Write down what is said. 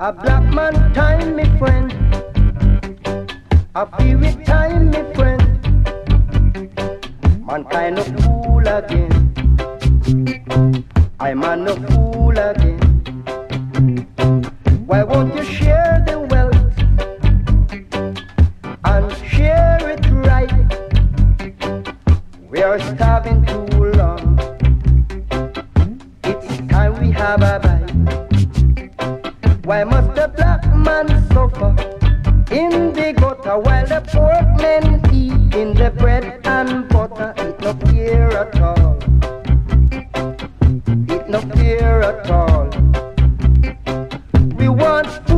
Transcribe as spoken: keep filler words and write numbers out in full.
A black man time, me friend. A period time, me friend. Mankind no fool again. I'm a no fool again. Why won't you share the wealth and share it right? We are starving too long. It's time we have a bite. Why must the black man suffer in the gutter while the poor men eat in the bread and butter? It no fear at all. It no fear at all. We want